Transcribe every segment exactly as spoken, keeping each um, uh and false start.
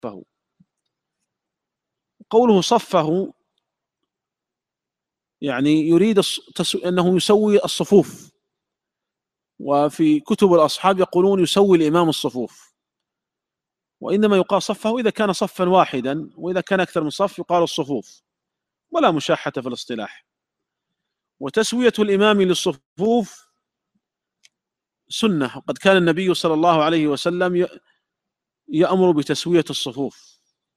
قوله صفه يعني يريد أنه يسوي الصفوف، وفي كتب الأصحاب يقولون يسوي الإمام الصفوف، وإنما يقال صفه إذا كان صفا واحدا، وإذا كان أكثر من صف يقال الصفوف، ولا مشاحة في الاصطلاح. وتسوية الإمام للصفوف سنة، وقد كان النبي صلى الله عليه وسلم يأمر بتسوية الصفوف.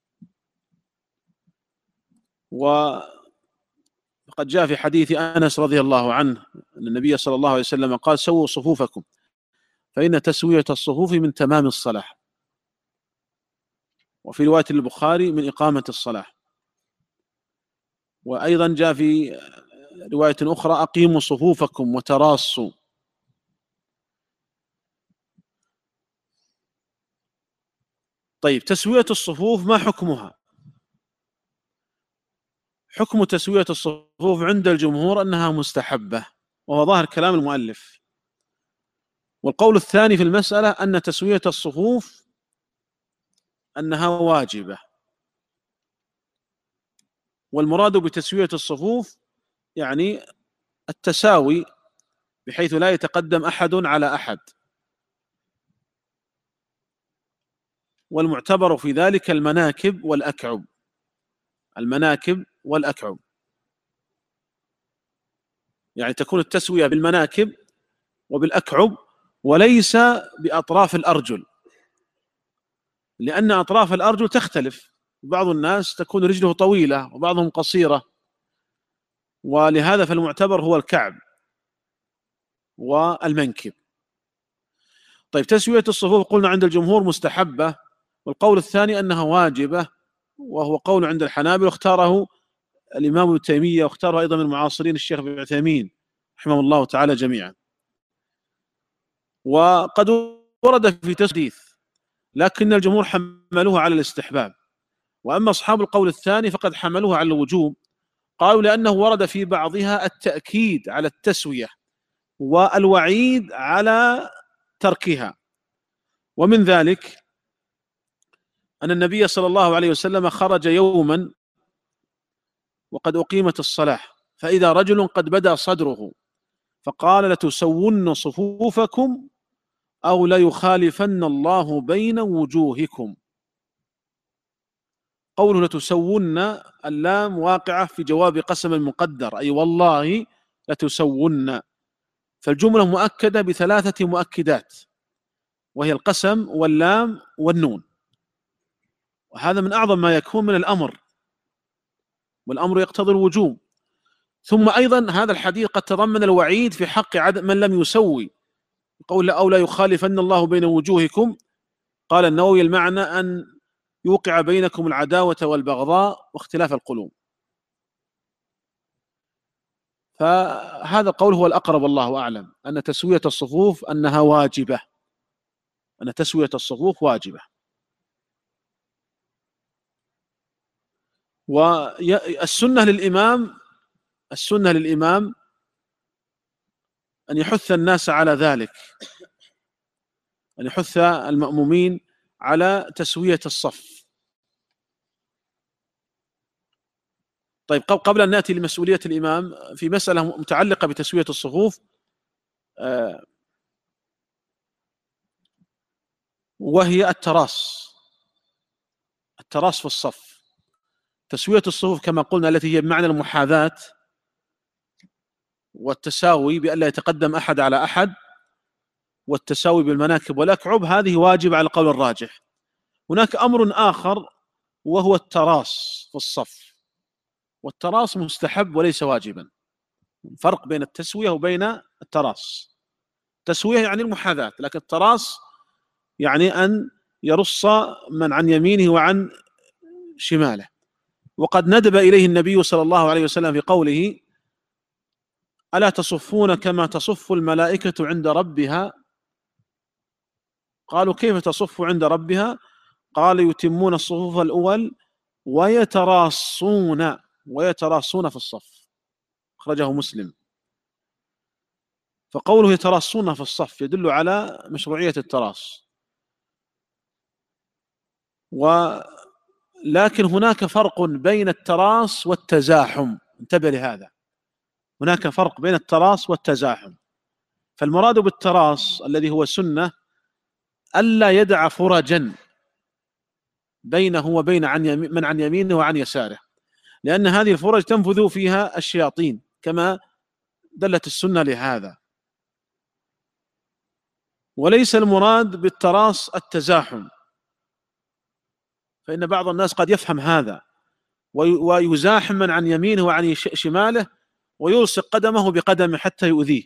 وقد جاء في حديث أنس رضي الله عنه أن النبي صلى الله عليه وسلم قال: سووا صفوفكم فإن تسوية الصفوف من تمام الصلاة. وفي رواية البخاري: من إقامة الصلاة. وأيضا جاء في رواية أخرى: أقيموا صفوفكم وتراصوا. طيب، تسوية الصفوف ما حكمها؟ حكم تسوية الصفوف عند الجمهور أنها مستحبة، وهو ظاهر كلام المؤلف. والقول الثاني في المسألة أن تسوية الصفوف أنها واجبة. والمراد بتسوية الصفوف يعني التساوي، بحيث لا يتقدم أحد على أحد. والمعتبر في ذلك المناكب والأكعب، المناكب والأكعب، يعني تكون التسوية بالمناكب وبالأكعب، وليس بأطراف الأرجل، لأن أطراف الأرجل تختلف، بعض الناس تكون رجله طويلة وبعضهم قصيرة، ولهذا فالمعتبر هو الكعب والمنكب. طيب، تسوية الصفوف قلنا عند الجمهور مستحبة، والقول الثاني أنها واجبة، وهو قول عند الحنابلة، واختاره الإمام ابن تيمية، واختاره أيضا من معاصرين الشيخ ابن عثيمين رحمه الله تعالى جميعا. وقد ورد في تحديث، لكن الجمهور حملوه على الاستحباب. وأما أصحاب القول الثاني فقد حملوه على الوجوب، قالوا لأنه ورد في بعضها التأكيد على التسوية والوعيد على تركها. ومن ذلك أن النبي صلى الله عليه وسلم خرج يوما وقد أقيمت الصلاة، فإذا رجل قد بدا صدره فقال: لتسون صفوفكم أو ليخالفن الله بين وجوهكم. قوله لتسون، اللام واقعة في جواب قسم المقدر، أي والله لتسون، فالجملة مؤكدة بثلاثة مؤكدات، وهي القسم واللام والنون، وهذا من أعظم ما يكون من الأمر، والأمر يقتضي الوجوب. ثم أيضا هذا الحديث قد تضمن الوعيد في حق عدم من لم يسوي، قول أو لا يخالفن الله بين وجوهكم. قال النووي: المعنى أن يوقع بينكم العداوة والبغضاء واختلاف القلوب. فهذا القول هو الأقرب والله أعلم، أن تسوية الصفوف أنها واجبة، أن تسوية الصفوف واجبة. والسنة للإمام السنة للإمام أن يحث الناس على ذلك، أن يحث المأمومين على تسوية الصف. طيب، قبل أن نأتي لمسؤولية الإمام في مسألة متعلقة بتسوية الصفوف، وهي التراص التراص في الصف. تسوية الصفوف كما قلنا التي هي بمعنى المحاذاة والتساوي بأن لا يتقدم أحد على أحد، والتساوي بالمناكب والأكعب، هذه واجب على القول الراجح. هناك أمر آخر وهو التراص في الصف، والتراص مستحب وليس واجبا. فرق بين التسوية وبين التراص. التسوية يعني المحاذاة، لكن التراص يعني أن يرص من عن يمينه وعن شماله. وقد ندب إليه النبي صلى الله عليه وسلم في قوله: ألا تصفون كما تصف الملائكة عند ربها؟ قالوا: كيف تصف عند ربها؟ قال: يتمون الصفوف الأول ويتراصون ويتراصون في الصف. أخرجه مسلم. فقوله يتراصون في الصف يدل على مشروعية التراص. ولكن هناك فرق بين التراص والتزاحم، انتبه لهذا، هناك فرق بين التراص والتزاحم. فالمراد بالتراص الذي هو سنة ألا يدع فرجا بينه وبين عن يمين من عن يمينه وعن يساره، لأن هذه الفرج تنفذ فيها الشياطين كما دلت السنة لهذا. وليس المراد بالتراص التزاحم، فإن بعض الناس قد يفهم هذا ويزاحم من عن يمينه وعن شماله ويلصق قدمه بقدمه حتى يؤذيه،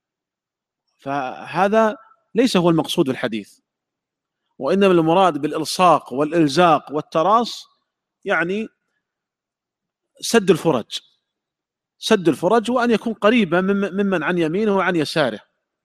فهذا ليس هو المقصود بالحديث. وإنما المراد بالإلصاق والإلزاق والتراص يعني سد الفرج، سد الفرج وأن يكون قريبا ممن عن يمينه وعن يساره.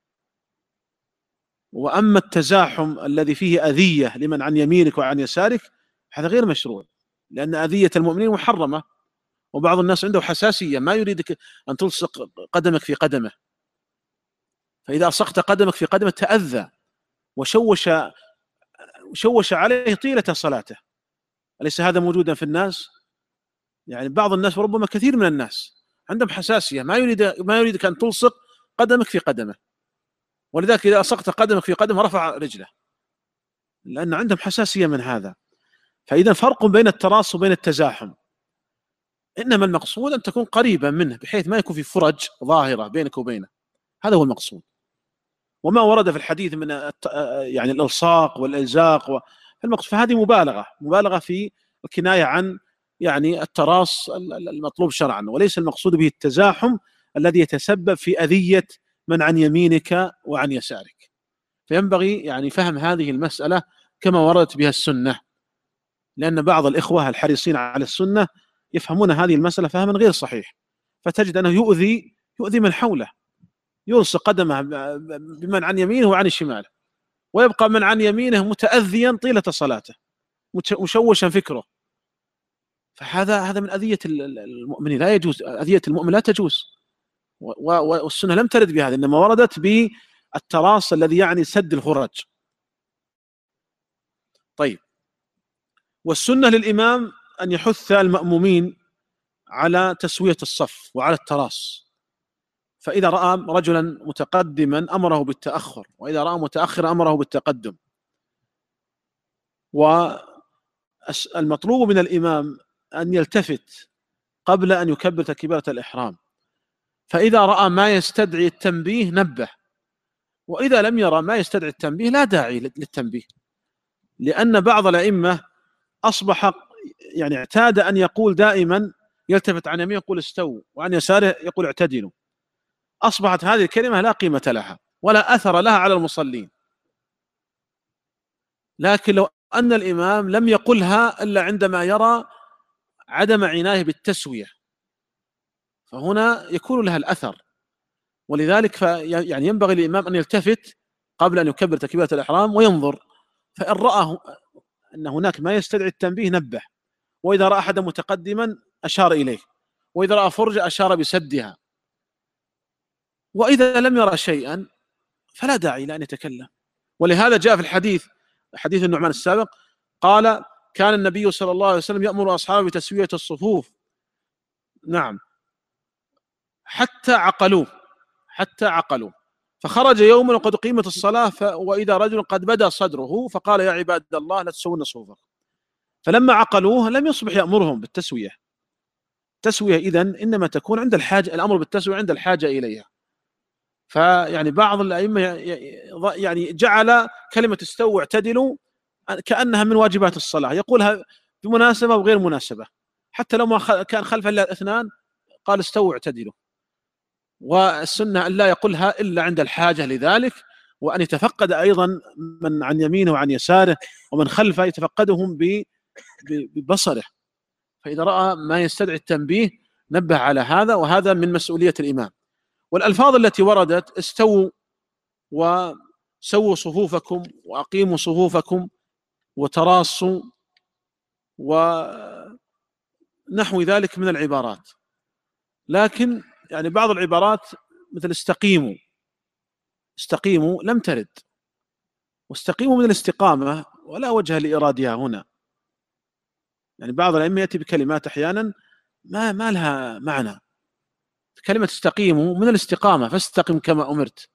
وأما التزاحم الذي فيه أذية لمن عن يمينك وعن يسارك هذا غير مشروع، لأن أذية المؤمنين محرمة، وبعض الناس عنده حساسية ما يريدك أن تلصق قدمك في قدمه، فإذا ألصقت قدمك في قدمه تأذى وشوش شوش عليه طيلة صلاته. أليس هذا موجودا في الناس؟ يعني بعض الناس وربما كثير من الناس عندهم حساسية، ما يريد ما يريدك أن تلصق قدمك في قدمه، ولذلك إذا ألصقت قدمك في قدمه رفع رجله، لأن عندهم حساسية من هذا. فإذا فرق بين التراص وبين التزاحم، إنما المقصود أن تكون قريبا منه بحيث ما يكون في فرج ظاهرة بينك وبينه، هذا هو المقصود. وما ورد في الحديث من يعني الإلصاق والإلزاق المقصود، فهذه مبالغة مبالغة في الكناية عن يعني التراص المطلوب شرعا، وليس المقصود به التزاحم الذي يتسبب في أذية من عن يمينك وعن يسارك. فينبغي يعني فهم هذه المسألة كما وردت بها السنة، لأن بعض الإخوة الحريصين على السنة يفهمون هذه المسألة فهما غير صحيح، فتجد أنه يؤذي يؤذي من حوله، يلصق قدمه بمن عن يمينه وعن شماله، ويبقى من عن يمينه متأذيا طيلة صلاته مشوشا فكره. فهذا هذا من أذية المؤمنين، لا يجوز، أذية المؤمن لا تجوز، والسنة لم ترد بهذا، إنما وردت بالتراص الذي يعني سد الفرج. طيب، والسنة للإمام أن يحث المأمومين على تسوية الصف وعلى التراص، فإذا رأى رجلا متقدما أمره بالتأخر، وإذا رأى متأخرا أمره بالتقدم. والمطلوب من الإمام أن يلتفت قبل أن يكبر تكبيرة الإحرام، فإذا رأى ما يستدعي التنبيه نبه، وإذا لم يرى ما يستدعي التنبيه لا داعي للتنبيه، لأن بعض الأئمة أصبح يعني اعتاد أن يقول دائما يلتفت عن يمينه يقول استووا وعن يساره يقول اعتدلوا، أصبحت هذه الكلمة لا قيمة لها ولا أثر لها على المصلين. لكن لو أن الإمام لم يقلها إلا عندما يرى عدم عناية بالتسوية فهنا يكون لها الأثر، ولذلك يعني ينبغي للإمام أن يلتفت قبل أن يكبر تكبيرة الإحرام وينظر، فإن رأى أن هناك ما يستدعي التنبيه نبه، وإذا رأى أحدا متقدما أشار إليه، وإذا رأى فرجة أشار بسدها، وإذا لم يرى شيئا فلا داعي لأن يتكلم. ولهذا جاء في الحديث حديث النعمان السابق قال كان النبي صلى الله عليه وسلم يأمر أصحابه بتسوية الصفوف، نعم، حتى عقلوه حتى عقلوه فخرج يوما وقد قيمت الصلاة وإذا رجل قد بدا صدره فقال يا عباد الله لا تسوون صفوفكم، فلما عقلوه لم يصبح يأمرهم بالتسوية. التسوية إذن إنما تكون عند الحاجة، الأمر بالتسوية عند الحاجة إليها. فيعني بعض الأئمة يعني جعل كلمة استووا اعتدلوا كأنها من واجبات الصلاة، يقولها بمناسبة وغير مناسبة، حتى لو ما كان خلف إلا اثنان قال استووا اعتدلوا. والسنة أن لا يقولها إلا عند الحاجة لذلك، وأن يتفقد أيضا من عن يمينه وعن يساره ومن خلفه يتفقدهم ببصره، فإذا رأى ما يستدعي التنبيه نبه على هذا، وهذا من مسؤولية الإمام. والألفاظ التي وردت استووا وسووا صفوفكم وأقيموا صفوفكم وتراصوا ونحو ذلك من العبارات، لكن يعني بعض العبارات مثل استقيموا استقيموا لم ترد، واستقيموا من الاستقامة ولا وجه لإرادها هنا، يعني بعض الأئمة يأتي بكلمات أحيانا ما ما لها معنى. كلمة استقيموا من الاستقامة، فاستقم كما أمرت،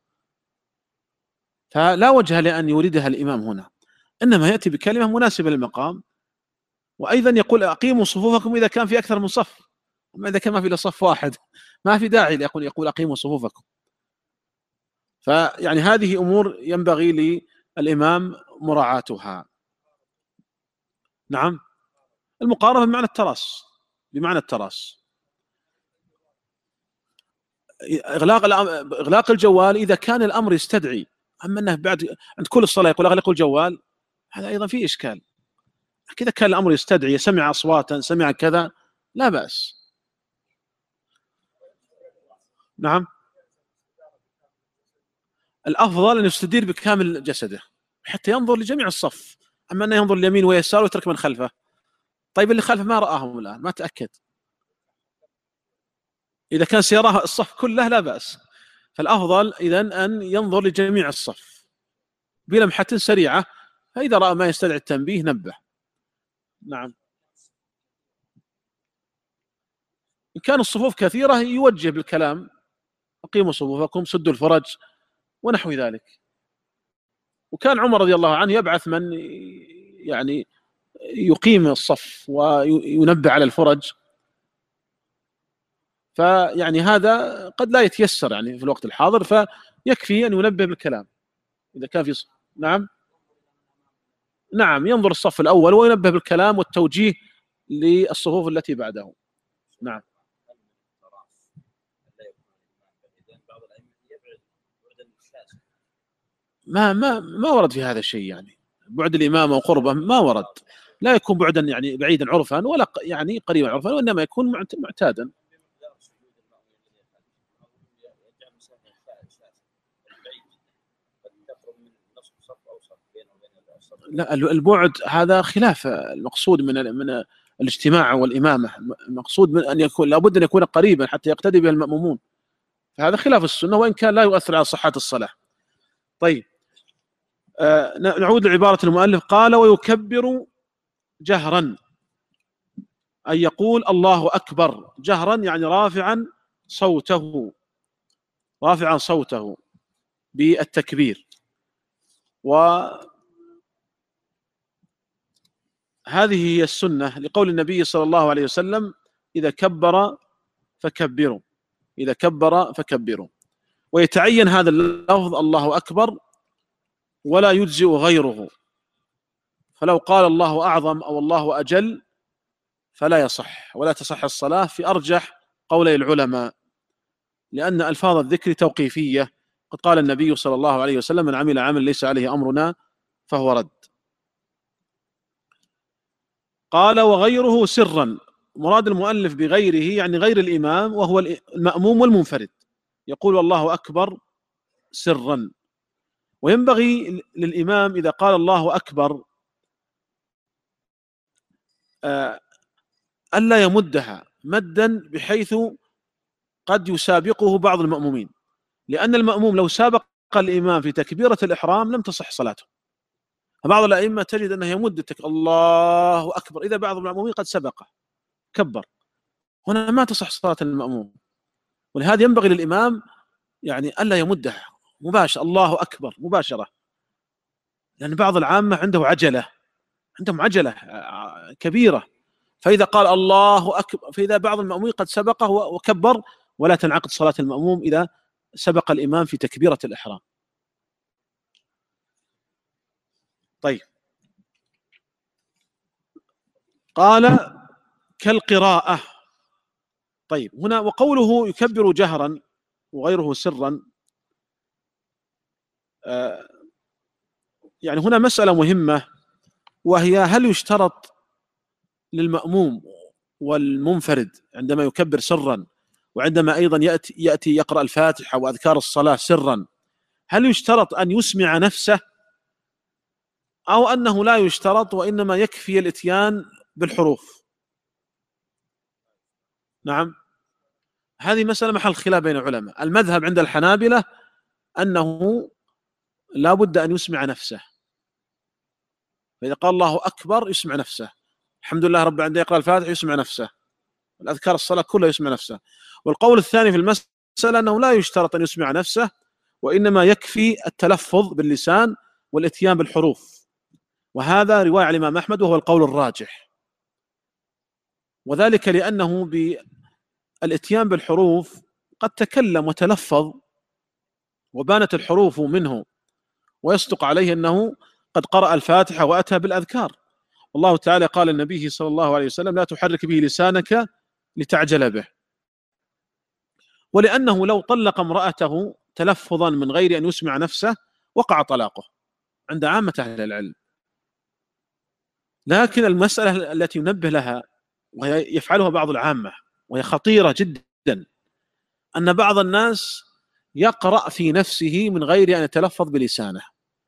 فلا وجه لأن يوردها الإمام هنا، إنما يأتي بكلمة مناسبة للمقام. وأيضا يقول أقيموا صفوفكم إذا كان في أكثر من صف، أما إذا كان ما في إلا صف واحد ما في داعي ليقول يقول أقيموا صفوفكم. فيعني هذه أمور ينبغي للإمام مراعاتها. نعم، المقاربة بمعنى التراص، بمعنى التراص. إغلاق إغلاق الجوال إذا كان الأمر يستدعي، أما أنه بعد عند كل الصلاة يقول أغلقوا الجوال، هذا أيضا فيه إشكال. كذا كان الأمر يستدعي، سمع أصواتا، سمع كذا، لا بأس. نعم، الأفضل أن يستدير بكامل جسده حتى ينظر لجميع الصف، أما أنه ينظر اليمين ويسار ويترك من خلفه. طيب اللي خلفه ما رآهم الآن، ما تأكد. إذا كان سيراه الصف كله لا بأس، فالأفضل إذن أن ينظر لجميع الصف بلمحة سريعة، فإذا رأى ما يستدعي التنبيه نبه. نعم، إن كان الصفوف كثيرة يوجه بالكلام أقيموا صفوفكم، سدوا الفرج ونحو ذلك. وكان عمر رضي الله عنه يبعث من يعني يقيم الصف وينبه على الفرج، فيعني هذا قد لا يتيسر يعني في الوقت الحاضر، فيكفي أن ينبه بالكلام إذا كان في صف. نعم نعم، ينظر الصف الأول وينبه بالكلام والتوجيه للصفوف التي بعده. نعم. ما ما ما ورد في هذا الشيء، يعني بعد الإمام وقربه ما ورد، لا يكون بعدا يعني بعيدا عرفا ولا يعني قريبا عرفا، وإنما يكون معتادا. لا، البعد هذا خلاف المقصود من من الاجتماع والإمامة. المقصود من أن يكون لابد أن يكون قريبا حتى يقتدي به المأمومون، فهذا خلاف السنة وإن كان لا يؤثر على صحة الصلاة. طيب، آه نعود لعبارة المؤلف، قال ويكبر جهرا، أن يقول الله أكبر جهرا يعني رافعا صوته، رافعا صوته بالتكبير. وهذه هي السنة لقول النبي صلى الله عليه وسلم إذا كبر فكبروا، إذا كبر فكبروا. ويتعين هذا اللفظ الله أكبر ولا يجزئ غيره، فلو قال الله أعظم أو الله أجل فلا يصح ولا تصح الصلاة في أرجح قولي العلماء، لأن ألفاظ الذكر توقيفية. قد قال النبي صلى الله عليه وسلم من عمل عمل ليس عليه أمرنا فهو رد. قال وغيره سرا، مراد المؤلف بغيره يعني غير الإمام وهو المأموم والمنفرد، يقول الله أكبر سرا. وينبغي للإمام إذا قال الله أكبر ألا يمدها مدا بحيث قد يسابقه بعض المأمومين، لأن المأموم لو سابق الإمام في تكبيرة الإحرام لم تصح صلاته. فبعض الأئمة تجد أنه يمد الله أكبر إذا بعض المأمومين قد سبقه كبر، هنا ما تصح صلاة المأموم. ولهذا ينبغي للإمام يعني ألا يمدها مباشرة الله أكبر مباشرة، لأن بعض العامة عنده عجلة، عندهم عجلة كبيرة، فإذا قال الله أكبر فإذا بعض المأمومين قد سبقه وكبر، ولا تنعقد صلاة المأموم إذا سبق الإمام في تكبيرة الإحرام. طيب، قال كالقراءة. طيب، هنا وقوله يكبر جهرا وغيره سرا، آه يعني هنا مسألة مهمة، وهي هل يشترط للمأموم والمنفرد عندما يكبر سرا وعندما أيضا يأتي, يأتي يقرأ الفاتحة وأذكار الصلاة سرا، هل يشترط أن يسمع نفسه أو أنه لا يشترط وإنما يكفي الإتيان بالحروف؟ نعم، هذه مسألة محل خلاف بين العلماء. المذهب عند الحنابلة أنه لا بد أن يسمع نفسه، فإذا قال الله أكبر يسمع نفسه، الحمد لله رب العالمين يقرأ الفاتحة يسمع نفسه، الأذكار الصلاة كلها يسمع نفسه. والقول الثاني في المسألة أنه لا يشترط أن يسمع نفسه، وإنما يكفي التلفظ باللسان والإتيان بالحروف، وهذا رواية عن الإمام أحمد وهو القول الراجح، وذلك لأنه بالإتيان بالحروف قد تكلم وتلفظ وبانت الحروف منه، ويصدق عليه أنه قد قرأ الفاتحة وأتى بالأذكار. والله تعالى قال للنبي صلى الله عليه وسلم: لا تحرك به لسانك لتعجل به. ولأنه لو طلق امرأته تلفظا من غير أن يسمع نفسه وقع طلاقه عند عامة أهل العلم. لكن المسألة التي ينبه لها ويفعلها بعض العامة وهي خطيرة جدا، أن بعض الناس يقرأ في نفسه من غير أن يتلفظ بلسانه،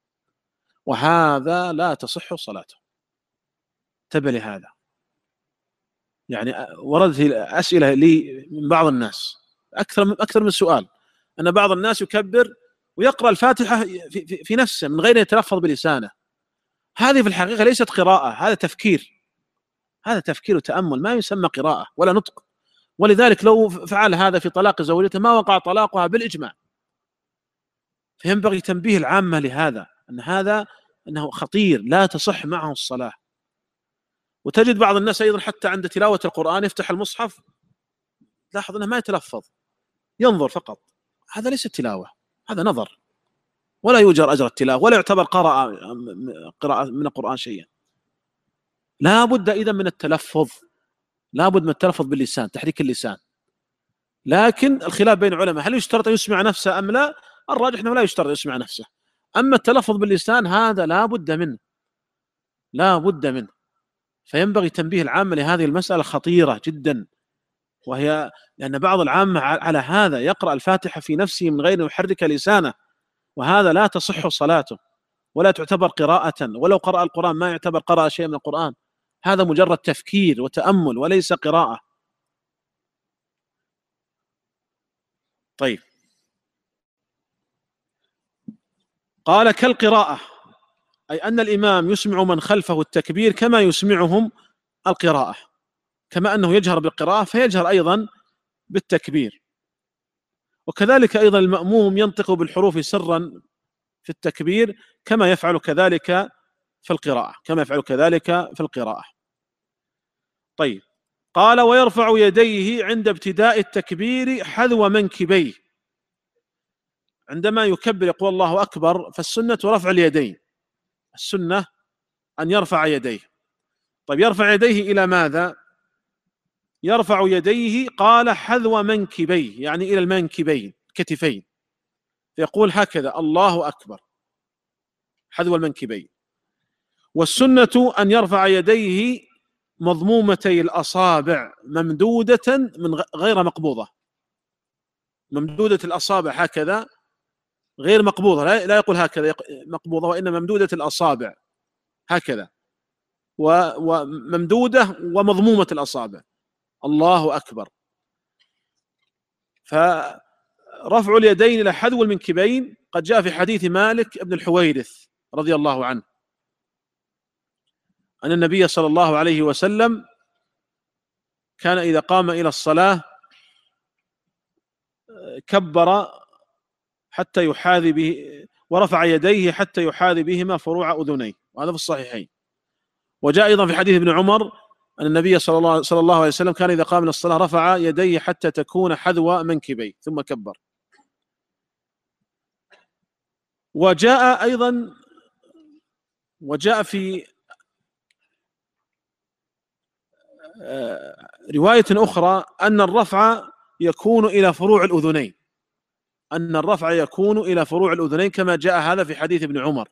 وهذا لا تصح صلاته. انتبه لهذا. يعني وردت أسئلة لي من بعض الناس أكثر من أكثر من سؤال، أن بعض الناس يكبر ويقرأ الفاتحة في, في, في نفسه من غير أن يتلفظ بلسانه. هذه في الحقيقة ليست قراءة، هذا تفكير، هذا تفكير وتأمل، ما يسمى قراءة ولا نطق. ولذلك لو فعل هذا في طلاق زوجته ما وقع طلاقها بالإجماع. فينبغي تنبيه العامة لهذا، أن هذا أنه خطير لا تصح معه الصلاة. وتجد بعض الناس أيضا حتى عند تلاوة القرآن يفتح المصحف، لاحظ أنه ما يتلفظ، ينظر فقط. هذا ليس تلاوة، هذا نظر، ولا يؤجر أجر التلاوة، ولا يعتبر قراءة قراءة من القرآن شيئا. لا بد إذا من التلفظ، لا بد من التلفظ باللسان، تحريك اللسان. لكن الخلاف بين العلماء هل يشترط أن يسمع نفسه أم لا؟ الراجح أنه لا يشترط أن يسمع نفسه. أما التلفظ باللسان هذا لا بد منه، لا بد منه. فينبغي تنبيه العامة لهذه المسألة خطيرة جدا، وهي لأن بعض العامة على هذا يقرأ الفاتحة في نفسه من غير أن يحرك لسانه، وهذا لا تصح صلاته ولا تعتبر قراءة، ولو قرأ القرآن ما يعتبر قرأ شيء من القرآن، هذا مجرد تفكير وتأمل وليس قراءة. طيب، قال كالقراءة، أي أن الإمام يسمع من خلفه التكبير كما يسمعهم القراءة، كما أنه يجهر بالقراءة فيجهر أيضا بالتكبير. وكذلك أيضا المأموم ينطق بالحروف سرا في التكبير كما يفعل كذلك في القراءة، كما يفعل كذلك في القراءة. طيب، قال ويرفع يديه عند ابتداء التكبير حذو منكبيه. عندما يكبر يقول الله أكبر، فالسنة رفع اليدين، السنة أن يرفع يديه. طيب، يرفع يديه إلى ماذا؟ يرفع يديه قال حذو منكبيه، يعني إلى المنكبين كتفين، فيقول هكذا الله أكبر حذو المنكبين. والسنة أن يرفع يديه مضمومتي الأصابع ممدودة من غير مقبوضة، ممدودة الأصابع هكذا غير مقبوضة، لا يقول هكذا مقبوضة، وإنما ممدودة الأصابع هكذا، وممدودة ومضمومة الأصابع، الله أكبر. فرفع اليدين إلى حذو المنكبين قد جاء في حديث مالك بن الحويرث رضي الله عنه أن النبي صلى الله عليه وسلم كان إذا قام إلى الصلاة كبر حتى يحاذي به، ورفع يديه حتى يحاذي بهما فروع أذنيه، وهذا في الصحيحين. وجاء أيضا في حديث ابن عمر أن النبي صلى الله, صلى الله عليه وسلم كان إذا قام إلى الصلاة رفع يديه حتى تكون حذو منكبيه ثم كبر. وجاء أيضا وجاء في رواية أخرى أن الرفع يكون إلى فروع الأذنين، أن الرفع يكون إلى فروع الأذنين كما جاء هذا في حديث ابن عمر.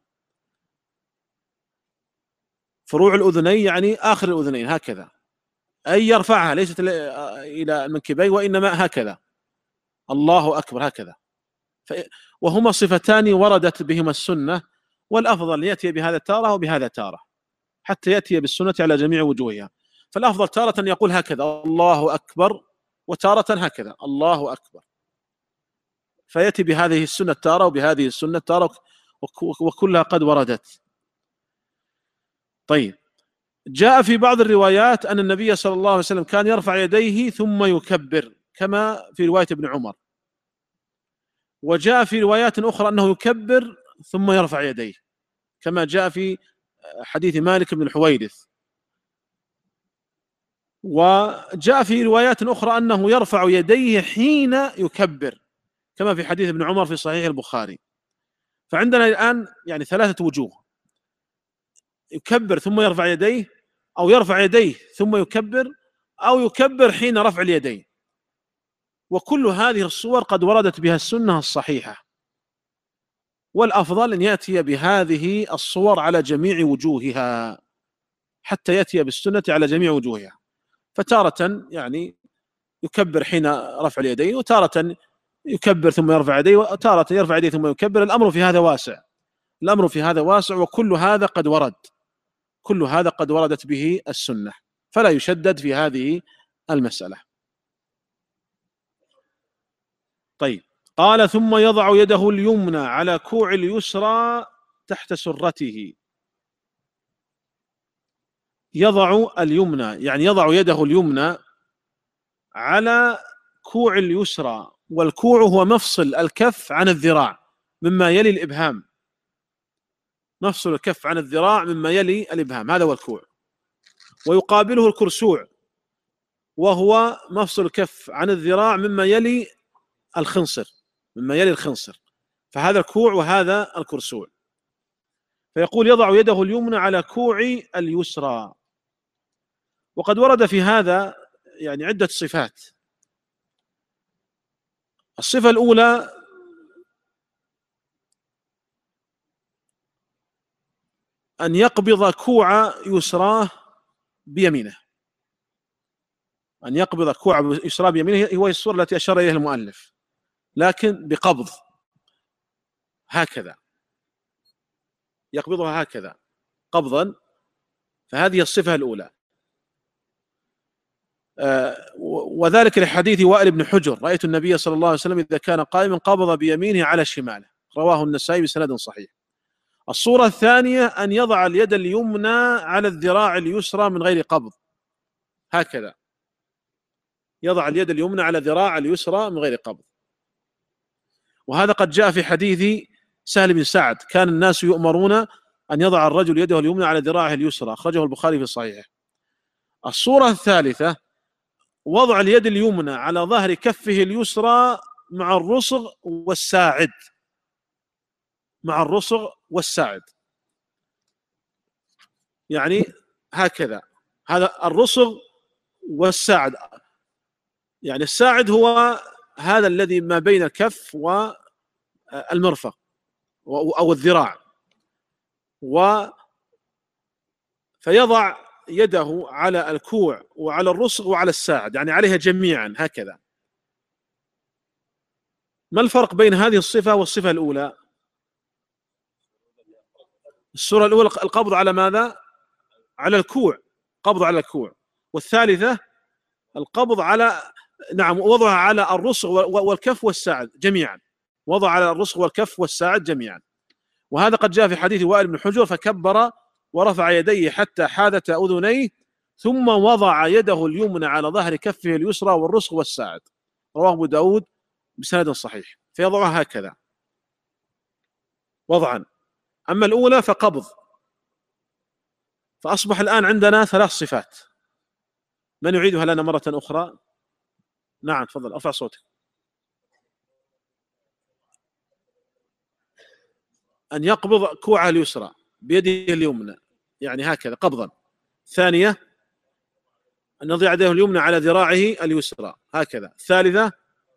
فروع الأذنين يعني آخر الأذنين هكذا، أي يرفعها ليست إلى المنكبين وإنما هكذا الله أكبر هكذا. وهما صفتان وردت بهما السنة، والأفضل يأتي بهذا تارة وبهذا تارة حتى يأتي بالسنة على جميع وجوهها. فالأفضل تارة أن يقول هكذا الله أكبر، وتارة هكذا الله أكبر، فيأتي بهذه السنة تارة وبهذه السنة تارة، وكلها قد وردت. طيب، جاء في بعض الروايات أن النبي صلى الله عليه وسلم كان يرفع يديه ثم يكبر كما في رواية ابن عمر، وجاء في روايات أخرى أنه يكبر ثم يرفع يديه كما جاء في حديث مالك بن الحويرث، وجاء في روايات أخرى أنه يرفع يديه حين يكبر كما في حديث ابن عمر في صحيح البخاري. فعندنا الآن يعني ثلاثة وجوه: يكبر ثم يرفع يديه، أو يرفع يديه ثم يكبر، أو يكبر حين رفع اليدين. وكل هذه الصور قد وردت بها السنة الصحيحة، والأفضل أن يأتي بهذه الصور على جميع وجوهها حتى يأتي بالسنة على جميع وجوهها. فتارة يعني يكبر حين رفع اليدين، وتارة يكبر ثم يرفع يديه، وتارة يرفع يديه ثم يكبر. الأمر في هذا واسع، الأمر في هذا واسع، وكل هذا قد ورد، كل هذا قد وردت به السنة، فلا يشدد في هذه المسألة. طيب، قال: ثم يضع يده اليمنى على كوع اليسرى تحت سرته. يضع اليمنى يعني يضع يده اليمنى على كوع اليسرى، والكوع هو مفصل الكف عن الذراع مما يلي الإبهام، مفصل الكف عن الذراع مما يلي الإبهام، هذا هو الكوع. ويقابله الكرسوع، وهو مفصل الكف عن الذراع مما يلي الخنصر، مما يلي الخنصر، فهذا الكوع وهذا الكرسوع. فيقول: يضع يده اليمنى على كوع اليسرى. وقد ورد في هذا يعني عدة صفات. الصفة الأولى أن يقبض كوع يسراه بيمينه، أن يقبض كوع يسراه بيمينه، هو الصورة التي أشار إليها المؤلف، لكن بقبض هكذا، يقبضها هكذا قبضا. فهذه الصفة الأولى. آه وذلك لحديث وائل بن حجر: رأيت النبي صلى الله عليه وسلم إذا كان قائما قبض بيمينه على شماله، رواه النسائي بسند صحيح. الصورة الثانية أن يضع اليد اليمنى على الذراع اليسرى من غير قبض، هكذا، يضع اليد اليمنى على الذراع اليسرى من غير قبض. وهذا قد جاء في حديث سهل بن سعد: كان الناس يؤمرون أن يضع الرجل يده اليمنى على ذراعه اليسرى، أخرجه البخاري في صحيحه. الصورة الثالثة وضع اليد اليمنى على ظهر كفه اليسرى مع الرسغ والساعد، مع الرسغ والساعد، يعني هكذا، هذا الرسغ والساعد. يعني الساعد هو هذا الذي ما بين الكف والمرفق أو الذراع، و فيضع يده على الكوع وعلى الرسغ وعلى الساعد، يعني عليها جميعا هكذا. ما الفرق بين هذه الصفة والصفة الأولى؟ الصورة الأولى القبض على ماذا؟ على الكوع، قبض على الكوع. والثالثة القبض على، نعم، وضع على الرسغ والكف والساعد جميعا، وضع على الرسغ والكف والساعد جميعا. وهذا قد جاء في حديث وائل بن حجر: فكبر ورفع يديه حتى حاذت أذنيه، ثم وضع يده اليمنى على ظهر كفه اليسرى والرسغ والساعد، رواه أبو داود بسند صحيح. فيضعها هكذا وضعا. أما الأولى فقبض. فأصبح الآن عندنا ثلاث صفات. من يعيدها لنا مرة أخرى؟ نعم تفضل، ارفع صوتك. أن يقبض كوعه اليسرى بيده اليمنى، يعني هكذا قبضا. ثانية أن يضع يده اليمنى على ذراعه اليسرى هكذا. ثالثة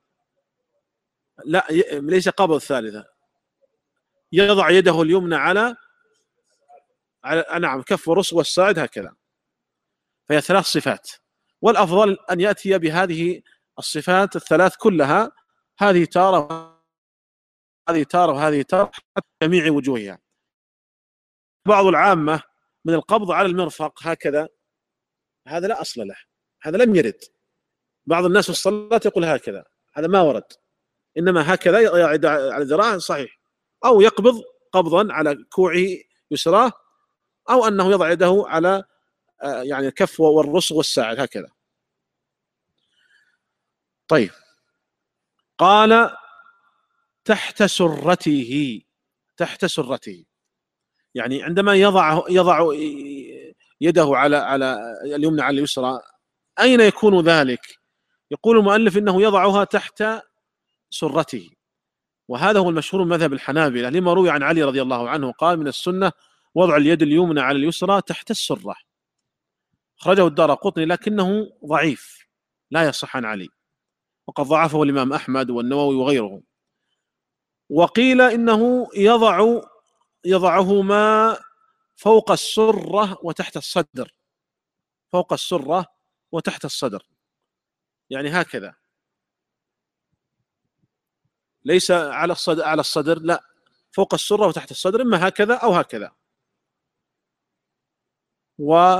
لا، ليس قبض، الثالثة يضع يده اليمنى على على نعم كف ورسغ والساعد هكذا. فهي ثلاث صفات، والأفضل أن يأتي بهذه الصفات الثلاث كلها، هذه تارة هذه تارة وهذه تارة، حتى جميع وجوهها. بعض العامة من القبض على المرفق هكذا، هذا لا أصل له، هذا لم يرد. بعض الناس في الصلاة يقول هكذا، هذا ما ورد، إنما هكذا على ذراعه صحيح. أو يقبض قبضا على كوعه يسراه، أو أنه يضع يده على يعني الكف والرسغ والساعد هكذا. طيب، قال تحت سرته، تحت سرته، يعني عندما يضع يضع يده على على اليمنى على اليسرى، أين يكون ذلك؟ يقول المؤلف إنه يضعها تحت سرته، وهذا هو المشهور من مذهب الحنابلة، لما روي عن علي رضي الله عنه قال من السنة وضع اليد اليمنى على اليسرى تحت السرة. أخرجه الدارقطني لكنه ضعيف لا يصح عن علي، وقد ضعفه الإمام أحمد والنووي وغيره. وقيل إنه يضع يضعهما فوق السرة وتحت الصدر، فوق السرة وتحت الصدر، يعني هكذا، ليس على الصدر على الصدر، لا، فوق السرة وتحت الصدر، إما هكذا أو هكذا. و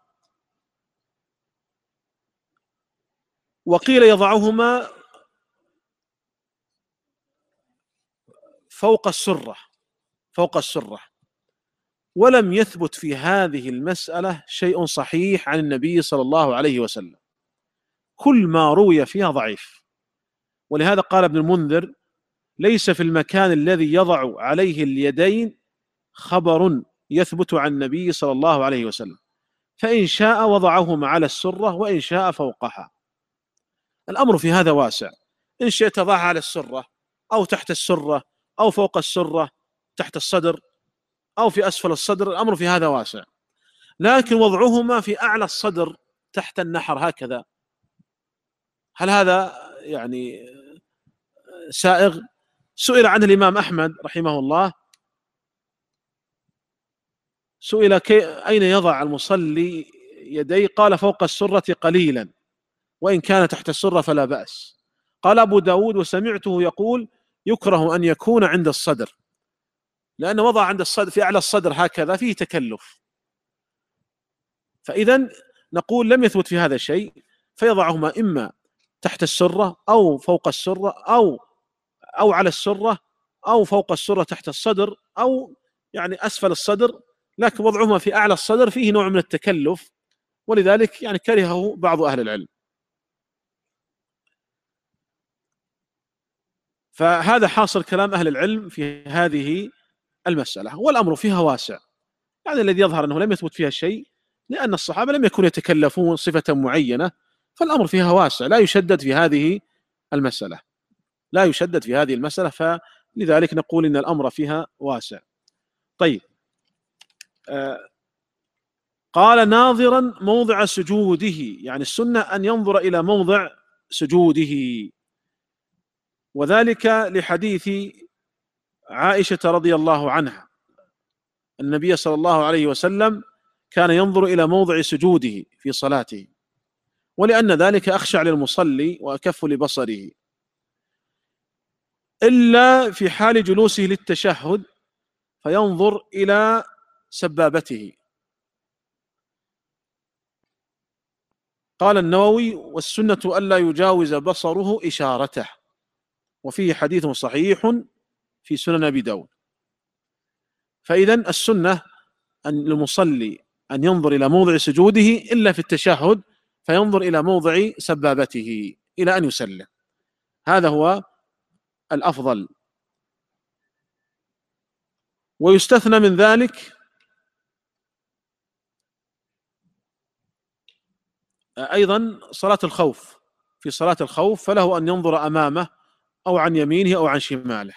وقيل يضعهما فوق السرة، فوق السرة، ولم يثبت في هذه المسألة شيء صحيح عن النبي صلى الله عليه وسلم، كل ما روي فيها ضعيف. ولهذا قال ابن المنذر ليس في المكان الذي يضع عليه اليدين خبر يثبت عن النبي صلى الله عليه وسلم، فإن شاء وضعهما على السرة وإن شاء فوقها. الأمر في هذا واسع، إن شئت ضعها على السرة أو تحت السرة أو فوق السرة تحت الصدر أو في أسفل الصدر، الأمر في هذا واسع. لكن وضعهما في أعلى الصدر تحت النحر هكذا، هل هذا يعني سائغ؟ سئل عنه الإمام أحمد رحمه الله، سئل كي أين يضع المصلي يديه؟ قال فوق السرة قليلا، وإن كان تحت السرة فلا بأس. قال أبو داود وسمعته يقول يكره أن يكون عند الصدر، لأن وضع عند الصدر في أعلى الصدر هكذا فيه تكلف. فإذا نقول لم يثبت في هذا شيء، فيضعهما إما تحت السرة أو فوق السرة أو أو على السرة أو فوق السرة تحت الصدر أو يعني أسفل الصدر، لكن وضعهما في أعلى الصدر فيه نوع من التكلف، ولذلك يعني كرهه بعض أهل العلم. فهذا حاصل كلام أهل العلم في هذه المسألة، والأمر فيها واسع، يعني الذي يظهر أنه لم يثبت فيها شيء لأن الصحابة لم يكونوا يتكلفون صفة معينة، فالأمر فيها واسع، لا يشدد في هذه المسألة، لا يشدد في هذه المسألة، فلذلك نقول إن الأمر فيها واسع. طيب، آه قال ناظرا موضع سجوده، يعني السنة أن ينظر إلى موضع سجوده، وذلك لحديث عائشة رضي الله عنها النبي صلى الله عليه وسلم كان ينظر إلى موضع سجوده في صلاته، ولأن ذلك أخشع للمصلي وأكف لبصره، إلا في حال جلوسه للتشهد فينظر إلى سبابته. قال النووي والسنة ألا يجاوز بصره إشارته، وفيه حديث صحيح في سنن أبي داود. فإذن السنة أن المصلي أن ينظر إلى موضع سجوده إلا في التشهد فينظر إلى موضع سبابته إلى أن يسلم، هذا هو الأفضل. ويستثنى من ذلك أيضا صلاة الخوف، في صلاة الخوف فله أن ينظر أمامه أو عن يمينه أو عن شماله.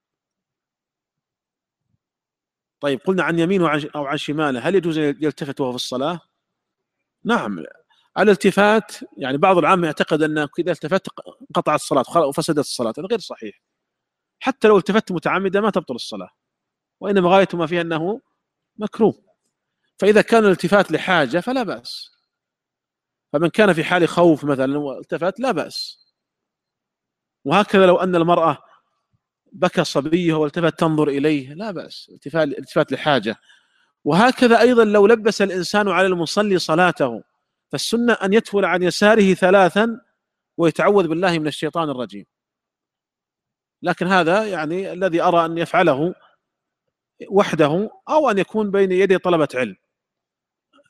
طيب، قلنا عن يمينه أو عن شماله، هل يجوز يلتفت وهو في الصلاة؟ نعم، الالتفات يعني بعض العامة يعتقد أنه إذا التفت انقطعت الصلاة وفسدت الصلاة، هذا غير صحيح، حتى لو التفت متعمدا ما تبطل الصلاة، وإنما غاية ما فيها أنه مكروه. فإذا كان الالتفات لحاجة فلا بأس، فمن كان في حال خوف مثلا والتفت لا بأس. وهكذا لو أن المرأة بكى صبيه والتفت تنظر إليه لا بأس، التفات لحاجة. وهكذا أيضا لو لبس الإنسان على المصلي صلاته فالسنة أن يتول عن يساره ثلاثا ويتعوذ بالله من الشيطان الرجيم، لكن هذا يعني الذي أرى أن يفعله وحده أو أن يكون بين يدي طلبة علم،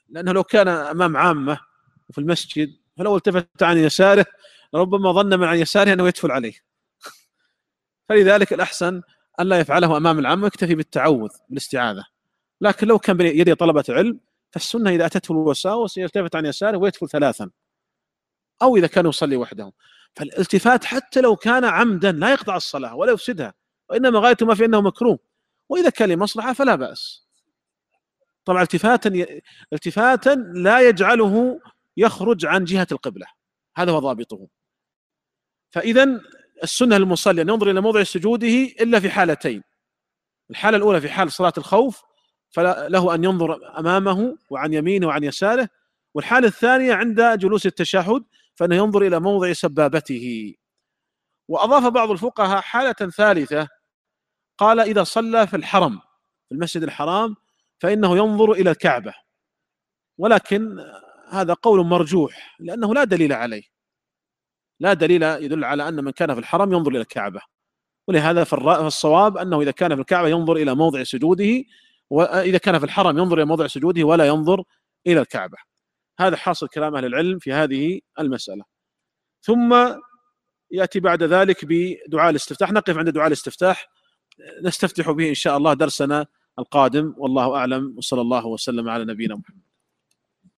لأنه لو كان أمام عامة وفي المسجد فلو التفت عن يساره ربما ظن من عن يساره أنه يدفل عليه. فلذلك الأحسن أن لا يفعله أمام العامة، يكتفي بالتعوذ بالاستعاذة. لكن لو كان بين يدي طلبة علم فالسنة إذا أتته الوساوس يلتفت عن يساره ويدفل ثلاثا، أو إذا كان يصلي وحده. فالالتفات حتى لو كان عمدا لا يقطع الصلاة ولا يفسدها، وإنما غايته ما في أنه مكروه، وإذا كان لمصلحة فلا بأس. طبعا التفاتا التفاتا لا يجعله يخرج عن جهة القبلة، هذا هو ضابطه. فإذا السنة للمصلي أن ينظر إلى موضع سجوده إلا في حالتين: الحالة الأولى في حال صلاة الخوف فله أن ينظر أمامه وعن يمينه وعن يساره، والحالة الثانية عند جلوس التشهد فإنه ينظر إلى موضع سبابته. وأضاف بعض الفقهاء حالة ثالثة، قال إذا صلى في الحرم في المسجد الحرام فإنه ينظر إلى الكعبة، ولكن هذا قول مرجوح لأنه لا دليل عليه، لا دليل يدل على أن من كان في الحرم ينظر إلى الكعبة، ولهذا فالصواب أنه إذا كان في الكعبة ينظر إلى موضع سجوده، وإذا كان في الحرم ينظر إلى موضع سجوده ولا ينظر إلى الكعبة. هذا حاصل كلام أهل العلم في هذه المسألة. ثم يأتي بعد ذلك بدعاء الاستفتاح. نقف عند دعاء الاستفتاح، نستفتح به إن شاء الله درسنا القادم، والله أعلم، وصلى الله وسلم على نبينا محمد.